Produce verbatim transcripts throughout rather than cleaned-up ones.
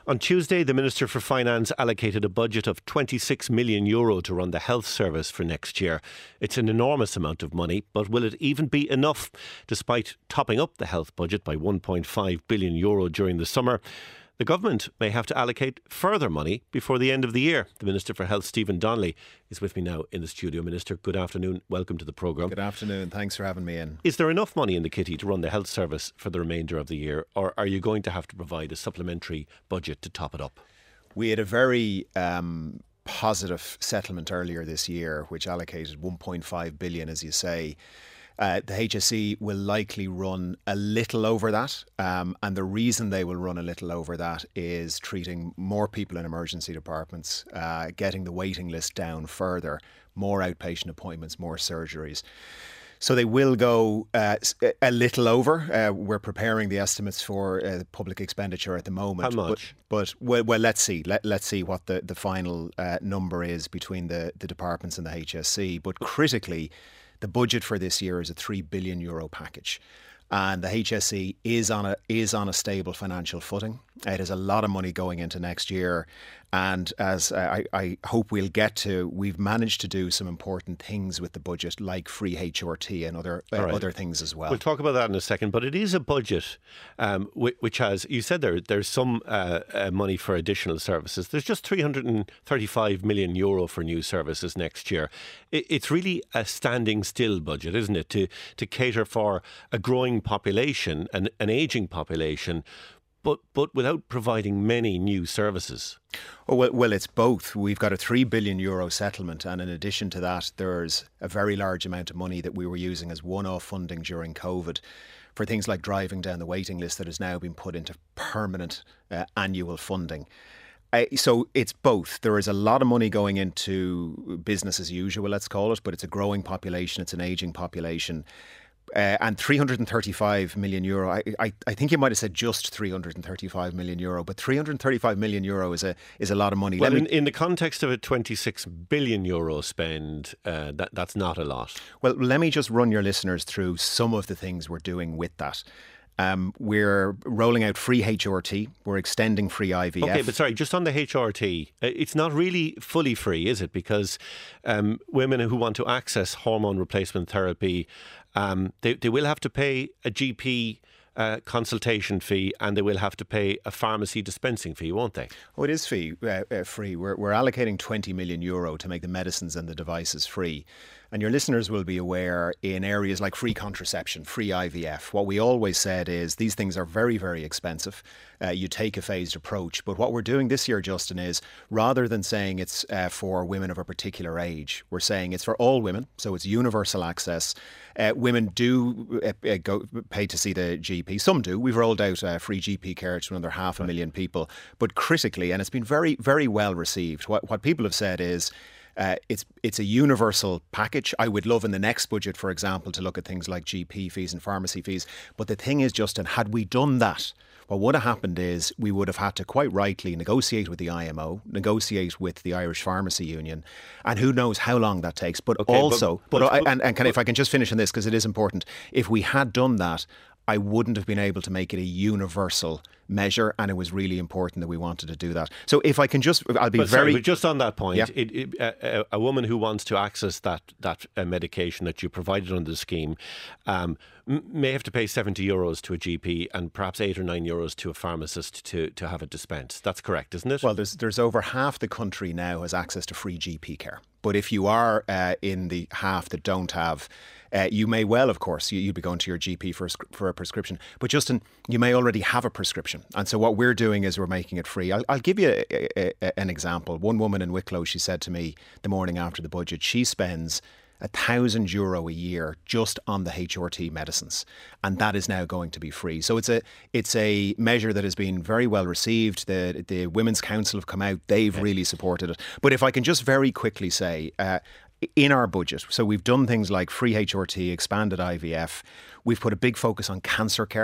On Tuesday, the Minister for Finance allocated a budget of twenty-six million euro to run the health service for next year. It's an enormous amount of money, but will it even be enough? Despite topping up the health budget by one point five billion euro during the summer, the government may have to allocate further money before the end of the year. The Minister for Health, Stephen Donnelly, is with me now in the studio. Minister, good afternoon. Welcome to the programme. Good afternoon. Thanks for having me in. Is there enough money in the kitty to run the health service for the remainder of the year, or are you going to have to provide a supplementary budget to top it up? We had a very um, positive settlement earlier this year, which allocated one point five billion, as you say. Uh, the H S E will likely run a little over that, um, and the reason they will run a little over that is treating more people in emergency departments, uh, getting the waiting list down further, more outpatient appointments, more surgeries. So they will go uh, a little over. Uh, we're preparing the estimates for uh, public expenditure at the moment. How much? But, but well, well, let's see. Let, let's see what the, the final uh, number is between the, the departments and the H S E. But critically, the budget for this year is a three billion euro package, and the H S E is on a is on a stable financial footing. It has a lot of money going into next year, and as I, I hope we'll get to, we've managed to do some important things with the budget, like free H R T and other uh, right. other things as well. We'll talk about that in a second, but it is a budget um, which has, you said there there's some uh, uh, money for additional services. There's just three hundred thirty-five million euro for new services next year. It, it's really a standing still budget, isn't it, to to cater for a growing population, an, an ageing population, but but without providing many new services. Oh, well, well, it's both. We've got a three billion euro settlement, and in addition to that, there's a very large amount of money that we were using as one-off funding during COVID for things like driving down the waiting list that has now been put into permanent uh, annual funding. Uh, so it's both. There is a lot of money going into business as usual, let's call it, but it's a growing population, it's an ageing population. Uh, and three hundred thirty-five million euro, I, I, I think you might have said just three hundred thirty-five million euro, but three hundred thirty-five million euro is a is a lot of money. Well, Let in, me, in the context of a twenty-six billion euro spend, uh, that that's not a lot. Well, let me just run your listeners through some of the things we're doing with that. Um, we're rolling out free H R T. We're extending free I V F. Okay, but sorry, just on the H R T, it's not really fully free, is it? Because um, women who want to access hormone replacement therapy, um, they, they will have to pay a G P uh, consultation fee, and they will have to pay a pharmacy dispensing fee, won't they? Oh, it is fee, uh, uh, free. We're, we're allocating twenty million euro to make the medicines and the devices free. And your listeners will be aware, in areas like free contraception, free I V F, what we always said is these things are very, very expensive. Uh, you take a phased approach. But what we're doing this year, Justin, is rather than saying it's uh, for women of a particular age, we're saying it's for all women. So it's universal access. Uh, women do uh, uh, go pay to see the G P. Some do. We've rolled out uh, free G P care to another half a million people. But critically, and it's been very, very well received, what, what people have said is, Uh, it's it's a universal package. I would love in the next budget, for example, to look at things like G P fees and pharmacy fees. But the thing is, Justin, had we done that, what would have happened is we would have had to quite rightly negotiate with the I M O, negotiate with the Irish Pharmacy Union, and who knows how long that takes. But okay, also, but, but, but, but, and, and can, but, if I can just finish on this, because it is important, if we had done that, I wouldn't have been able to make it a universal measure, and it was really important that we wanted to do that. So if I can just, I'll be but very... Sorry, but just on that point, yeah. it, it, a, a woman who wants to access that, that uh, medication that you provided under the scheme um, m- may have to pay seventy euros to a G P and perhaps eight or nine euros to a pharmacist to, to have it dispensed. That's correct, isn't it? Well, there's there's over half the country now has access to free G P care. But if you are uh, in the half that don't have, uh, you may well, of course, you, you'd be going to your G P for, for a prescription. But Justin, you may already have a prescription. And so what we're doing is we're making it free. I'll, I'll give you a, a, a, an example. One woman in Wicklow, she said to me the morning after the budget, she spends a thousand euro a year just on the H R T medicines, and that is now going to be free. So it's a it's a measure that has been very well received. The the Women's Council have come out; they've okay. really supported it. But if I can just very quickly say, uh, in our budget, so we've done things like free H R T, expanded I V F. We've put a big focus on cancer care.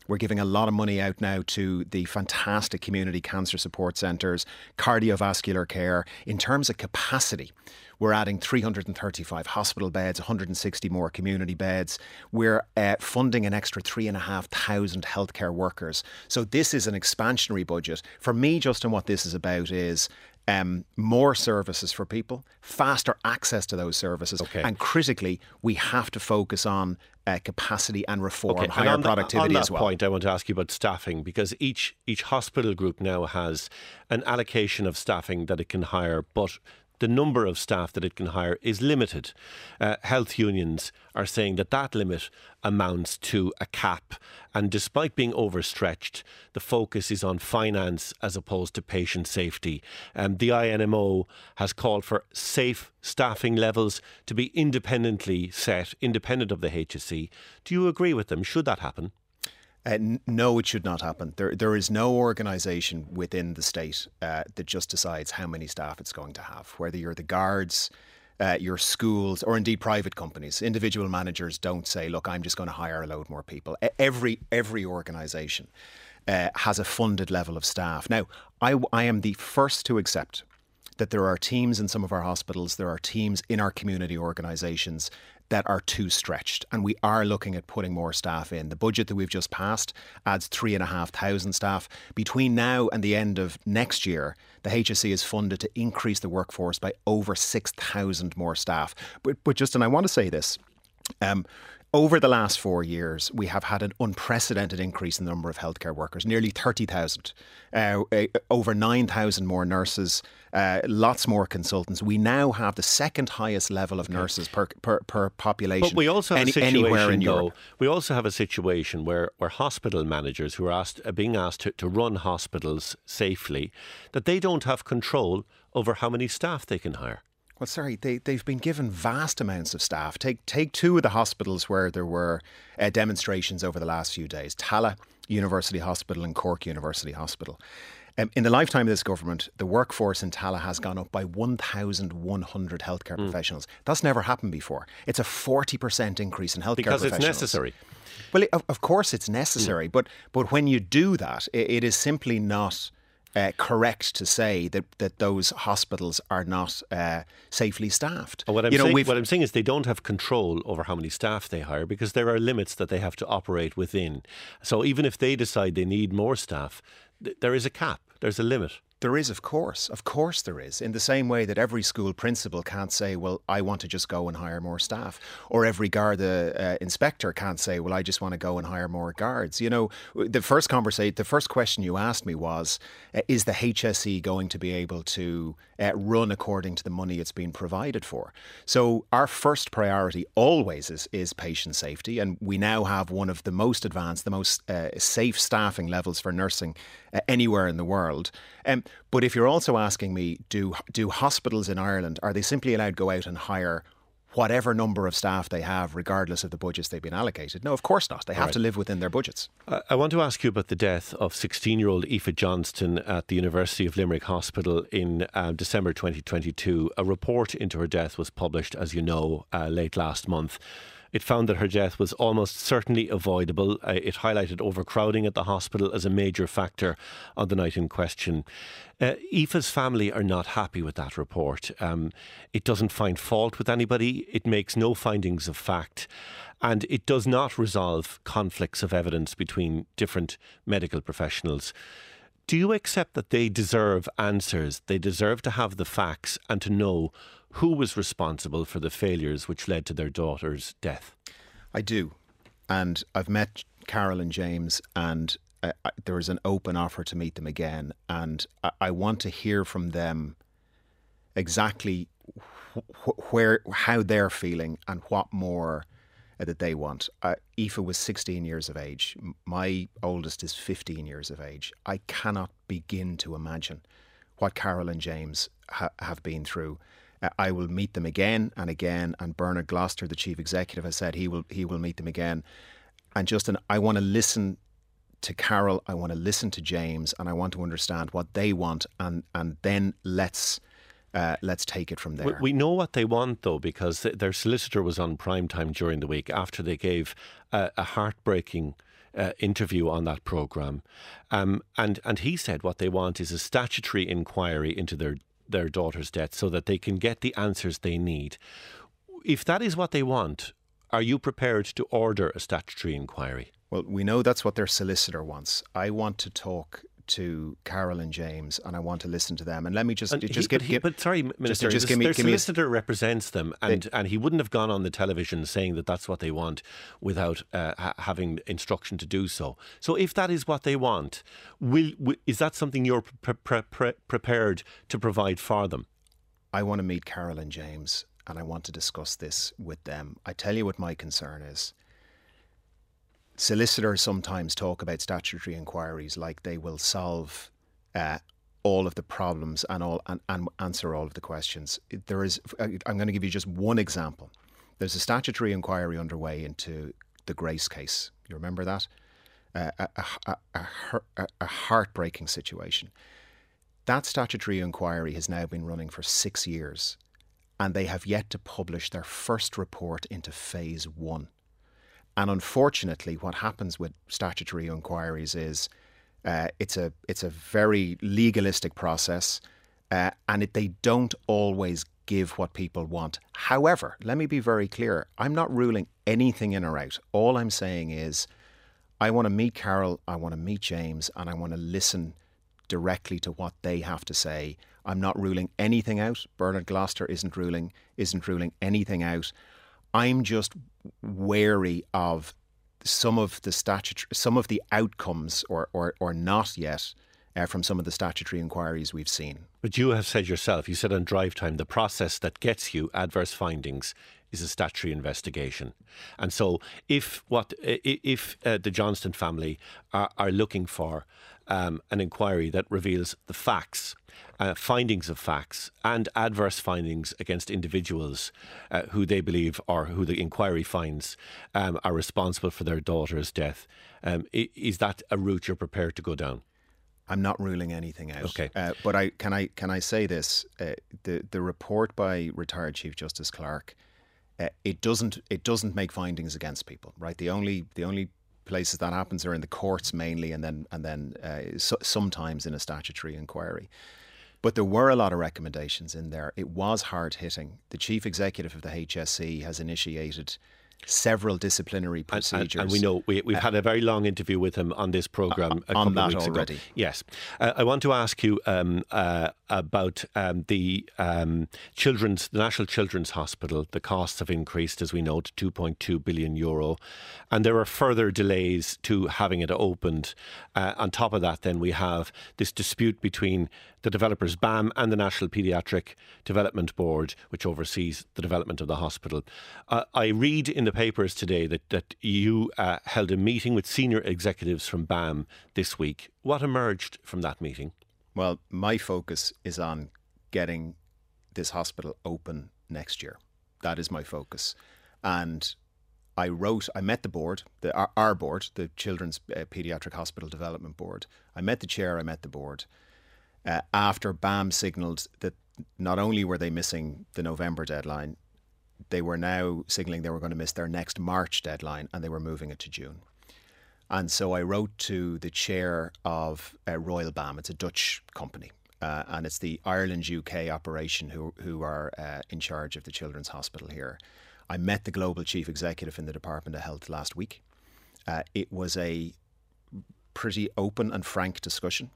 We're giving a lot of money out now to the fantastic community cancer support centres, cardiovascular care. In terms of capacity, we're adding three hundred thirty-five hospital beds, one hundred sixty more community beds. We're uh, funding an extra three and a half thousand healthcare workers. So this is an expansionary budget. For me, Justin, what this is about is um, more services for people, faster access to those services. Okay. And critically, we have to focus on uh, capacity and reform, Okay. higher and on productivity that, on as well. that point, I want to ask you about staffing, because each each hospital group now has an allocation of staffing that it can hire, but the number of staff that it can hire is limited. Uh, health unions are saying that that limit amounts to a cap. And despite being overstretched, the focus is on finance as opposed to patient safety. Um, the I N M O has called for safe staffing levels to be independently set, independent of the H S E. Do you agree with them? Should that happen? Uh, n- no, it should not happen. There, there is no organisation within the state uh, that just decides how many staff it's going to have. Whether you're the guards, uh, your schools, or indeed private companies, individual managers don't say, "Look, I'm just going to hire a load more people." E- Every every organisation uh, has a funded level of staff. Now, I, I am the first to accept that there are teams in some of our hospitals, there are teams in our community organisations that are too stretched, and we are looking at putting more staff in. The budget that we've just passed adds three and a half thousand staff. Between now and the end of next year, the H S E is funded to increase the workforce by over six thousand more staff. But, but Justin, I want to say this. Um, Over the last four years, we have had an unprecedented increase in the number of healthcare workers, nearly thirty thousand, uh, over nine thousand more nurses, uh, lots more consultants. We now have the second highest level of nurses per, per, per population But we also have any, a situation, anywhere in though, Europe. we also have a situation where, where hospital managers who are asked, are being asked to, to run hospitals safely, that they don't have control over how many staff they can hire. Well, sorry, they, they've been given vast amounts of staff. Take take two of the hospitals where there were uh, demonstrations over the last few days, Tallaght University Hospital and Cork University Hospital. Um, in the lifetime of this government, the workforce in Tallaght has gone up by one thousand one hundred healthcare mm. professionals. That's never happened before. It's a forty percent increase in healthcare because professionals. Because it's necessary. Well, of, of course it's necessary, mm. but but when you do that, it, it is simply not Uh, correct to say that, that those hospitals are not uh, safely staffed. What I'm, you know, saying, what I'm saying is they don't have control over how many staff they hire because there are limits that they have to operate within. So even if they decide they need more staff, th- there is a cap, there's a limit. There is, of course. Of course there is. In the same way that every school principal can't say, well, I want to just go and hire more staff. Or every Garda uh, inspector can't say, well, I just want to go and hire more guards. You know, the first conversation, the first question you asked me was, uh, is the H S E going to be able to uh, run according to the money it's been provided for? So our first priority always is, is patient safety. And we now have one of the most advanced, the most uh, safe staffing levels for nursing uh, anywhere in the world. Um, But if you're also asking me, do do hospitals in Ireland, are they simply allowed to go out and hire whatever number of staff they have, regardless of the budgets they've been allocated? No, of course not. They have right. to live within their budgets. I want to ask you about the death of sixteen-year-old Aoife Johnston at the University of Limerick Hospital in uh, December twenty twenty-two. A report into her death was published, as you know, uh, late last month. It found that her death was almost certainly avoidable. Uh, it highlighted overcrowding at the hospital as a major factor on the night in question. Uh, Aoife's family are not happy with that report. Um, it doesn't find fault with anybody. It makes no findings of fact. And it does not resolve conflicts of evidence between different medical professionals. Do you accept that they deserve answers? They deserve to have the facts and to know who was responsible for the failures which led to their daughter's death? I do. And I've met Carol and James, and uh, there is an open offer to meet them again. And I, I want to hear from them exactly wh- where, how they're feeling and what more uh, that they want. Uh, Aoife was sixteen years of age. My oldest is fifteen years of age. I cannot begin to imagine what Carol and James ha- have been through. Uh, I will meet them again and again, and Bernard Gloucester, the chief executive, has said he will he will meet them again. And Justin, I want to listen to Carol, I want to listen to James, and I want to understand what they want, and and then let's uh, let's take it from there. We, we know what they want, though, because their solicitor was on prime time during the week after they gave a, a heartbreaking uh, interview on that programme. Um, and, and he said what they want is a statutory inquiry into their, their daughter's death so that they can get the answers they need. If that is what they want, are you prepared to order a statutory inquiry? Well, we know that's what their solicitor wants. I want to talk to Carol and James, and I want to listen to them. And let me just And just he, give, but, he, give but sorry, Minister, just, just this, give me, their give me a, solicitor represents them, and, they, and he wouldn't have gone on the television saying that that's what they want without uh, ha- having instruction to do so. So if that is what they want, will, will is that something you're pre- pre- pre- prepared to provide for them? I want to meet Carol and James, and I want to discuss this with them. I tell you what my concern is. Solicitors sometimes talk about statutory inquiries like they will solve uh, all of the problems and all and, and answer all of the questions. There is. I'm going to give you just one example. There's a statutory inquiry underway into the Grace case. You remember that? Uh, a, a, a, a, a heartbreaking situation. That statutory inquiry has now been running for six years, and they have yet to publish their first report into phase one. And unfortunately, what happens with statutory inquiries is uh, it's a it's a very legalistic process, uh, and it, they don't always give what people want. However, let me be very clear. I'm not ruling anything in or out. All I'm saying is I want to meet Carol, I want to meet James, and I want to listen directly to what they have to say. I'm not ruling anything out. Bernard Gloucester isn't ruling isn't ruling anything out. I'm just wary of some of the statutory, some of the outcomes, or or, or not yet, uh, from some of the statutory inquiries we've seen. But you have said yourself, you said on Drive Time, the process that gets you adverse findings is a statutory investigation. And so if what if uh, the Johnston family are, are looking for um, an inquiry that reveals the facts, uh, findings of facts and adverse findings against individuals uh, who they believe or who the inquiry finds um, are responsible for their daughter's death, um, is that a route you're prepared to go down? I'm not ruling anything out. Okay. Uh, but I can I can I say this? Uh, the the report by retired Chief Justice Clarke, uh, it doesn't it doesn't make findings against people, right? The only the only places that happens are in the courts mainly, and then and then uh, so, sometimes in a statutory inquiry. But there were a lot of recommendations in there. It was hard hitting. The Chief Executive of the H S C has initiated several disciplinary procedures. And, and, and we know we, we've uh, had a very long interview with him on this programme a on couple of that weeks already. ago. Yes. Uh, I want to ask you um, uh, about um, the um, children's, the National Children's Hospital. The costs have increased, as we know, to two point two billion euro. And there are further delays to having it opened. Uh, on top of that, then we have this dispute between the developers B A M and the National Paediatric Development Board, which oversees the development of the hospital. Uh, I read in the papers today that, that you uh, held a meeting with senior executives from B A M this week. What emerged from that meeting? Well, my focus is on getting this hospital open next year. That is my focus. And I wrote, I met the board, the, our, our board, the Children's uh, Paediatric Hospital Development Board. I met the chair, I met the board. Uh, after B A M signalled that not only were they missing the November deadline, they were now signalling they were going to miss their next March deadline, and they were moving it to June. And so I wrote to the chair of uh, Royal B A M. It's a Dutch company, uh, and it's the Ireland U K operation who who are uh, in charge of the Children's Hospital here. I met the global chief executive in the Department of Health last week. Uh, it was a pretty open and frank discussion.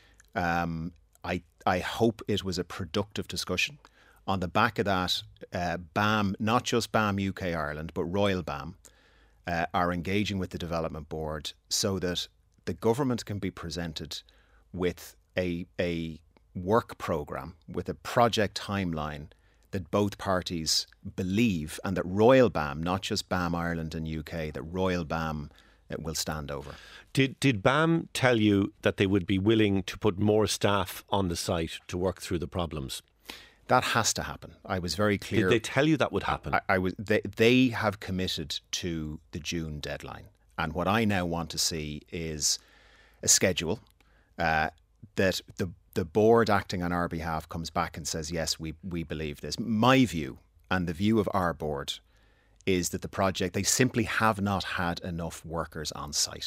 Um, I I hope it was a productive discussion. On the back of that, uh, B A M, not just B A M U K Ireland, but Royal B A M, uh, are engaging with the Development Board so that the government can be presented with a a work programme, with a project timeline that both parties believe, and that Royal B A M, not just B A M Ireland and U K, that Royal B A M uh, will stand over. Did did B A M tell you that they would be willing to put more staff on the site to work through the problems? That has to happen. I was very clear. Did they tell you that would happen? I, I was. They, they have committed to the June deadline, and what I now want to see is a schedule uh, that the the board acting on our behalf comes back and says, yes, we we believe this. My view and the view of our board is that the project, they simply have not had enough workers on site.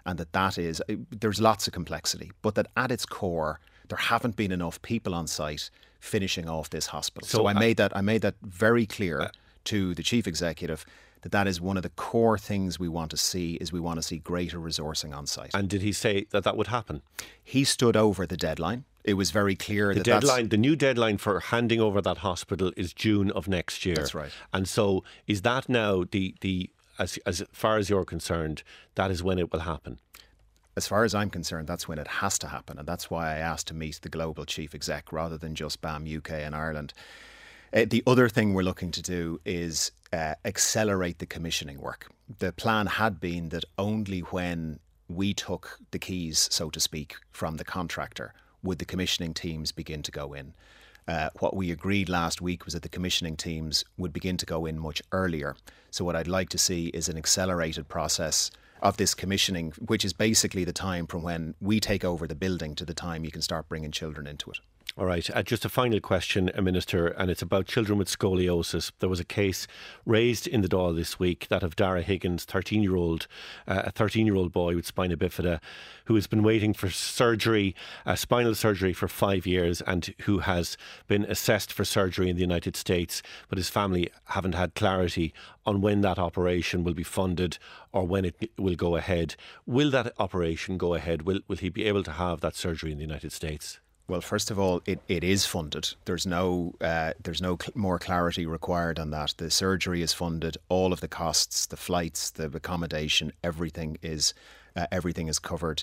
and that that is, there's lots of complexity, but that at its core, there haven't been enough people on site finishing off this hospital. So, so I uh, made that I made that very clear uh, to the chief executive, that that is one of the core things we want to see, is we want to see greater resourcing on site. And did he say that that would happen? He stood over the deadline. It was very clear the that deadline, that's, the new deadline for handing over that hospital is June of next year. That's right. And so is that now the, the as, as far as you're concerned, that is when it will happen? As far as I'm concerned, that's when it has to happen. And that's why I asked to meet the global chief exec rather than just B A M U K and Ireland. Uh, the other thing we're looking to do is uh, accelerate the commissioning work. The plan had been that only when we took the keys, so to speak, from the contractor would the commissioning teams begin to go in. Uh, what we agreed last week was that the commissioning teams would begin to go in much earlier. So what I'd like to see is an accelerated process of this commissioning, which is basically the time from when we take over the building to the time you can start bringing children into it. All right. Uh, just a final question, uh, Minister, and it's about children with scoliosis. There was a case raised in the Dáil this week, that of Dara Higgins, thirteen-year-old, uh, a thirteen-year-old boy with spina bifida, who has been waiting for surgery, uh, spinal surgery, for five years, and who has been assessed for surgery in the United States, but his family haven't had clarity on when that operation will be funded or when it will go ahead. Will that operation go ahead? Will will he be able to have that surgery in the United States? Well, first of all, it, it is funded. There's no uh, there's no cl- more clarity required on that. The surgery is funded. All of the costs, the flights, the accommodation, everything is uh, everything is covered.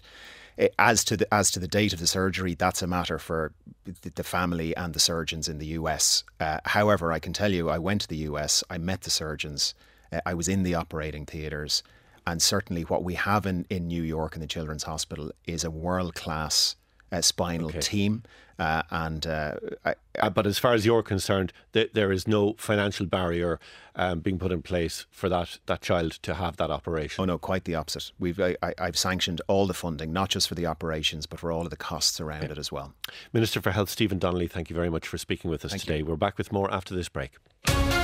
As to the as to the date of the surgery, that's a matter for the family and the surgeons in the U S. Uh, however, I can tell you, I went to the U S. I met the surgeons. Uh, I was in the operating theatres, and certainly what we have in, in New York in the Children's Hospital is a world class Uh, spinal okay. team, uh, and uh, I, I, uh, but as far as you're concerned, th- there is no financial barrier um, being put in place for that that child to have that operation. Oh no, quite the opposite. We've I, I, I've sanctioned all the funding, not just for the operations, but for all of the costs around okay. it as well. Minister for Health Stephen Donnelly, thank you very much for speaking with us thank today. You. We're back with more after this break.